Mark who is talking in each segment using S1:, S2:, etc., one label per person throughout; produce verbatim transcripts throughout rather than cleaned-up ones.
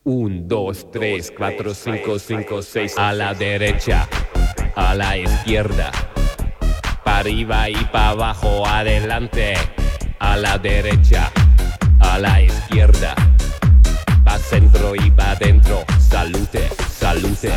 S1: Un, dos, tres, cuatro, cinco, cinco, seis. A la derecha, a la izquierda, para arriba y para abajo, adelante. A la derecha, a la izquierda, pa' centro y pa' dentro. Salute, salute.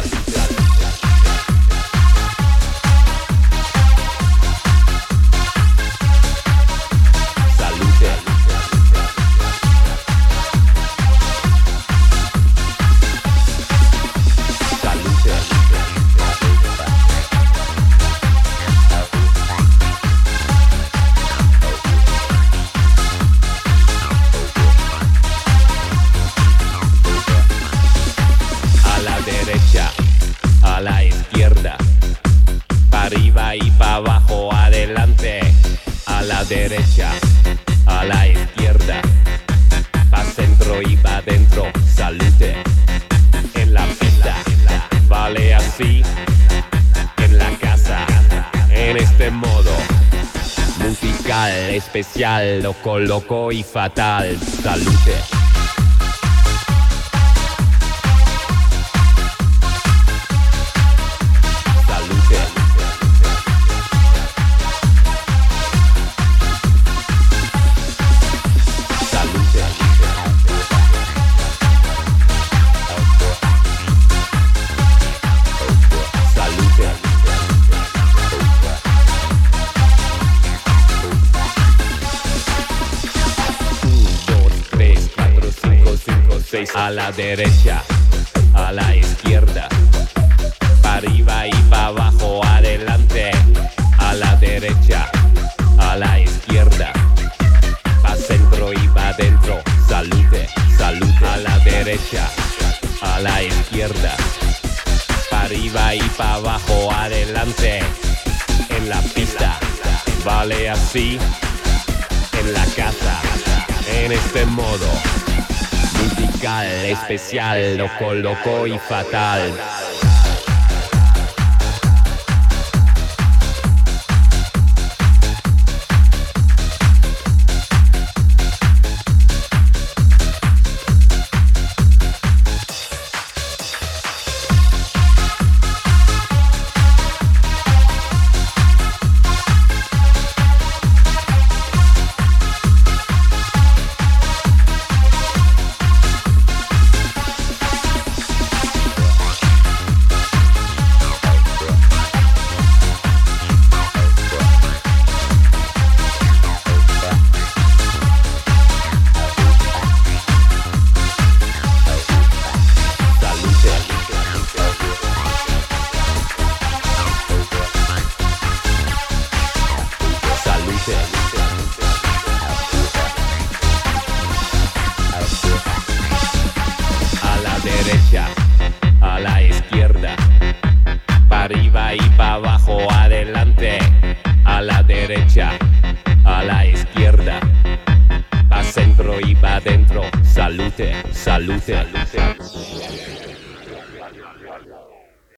S1: A la izquierda, para arriba y para abajo, adelante. A la derecha, a la izquierda, pa' centro y pa' dentro. Salute en la pista, vale así. En la casa, en este modo musical, especial, loco, loco y fatal. Salute. A la derecha, a la izquierda, para arriba y para abajo, adelante. A la derecha, a la izquierda, pa' centro y pa' dentro. Salute, salute. A la derecha, a la izquierda, para arriba y para abajo, adelante. En la pista, vale así. En la casa, en este modo musical, especial, loco, loco y fatal. A la derecha, a la izquierda, para arriba y para abajo, adelante. A la derecha, a la izquierda, pa' centro y pa' dentro. Salute, salute, salute.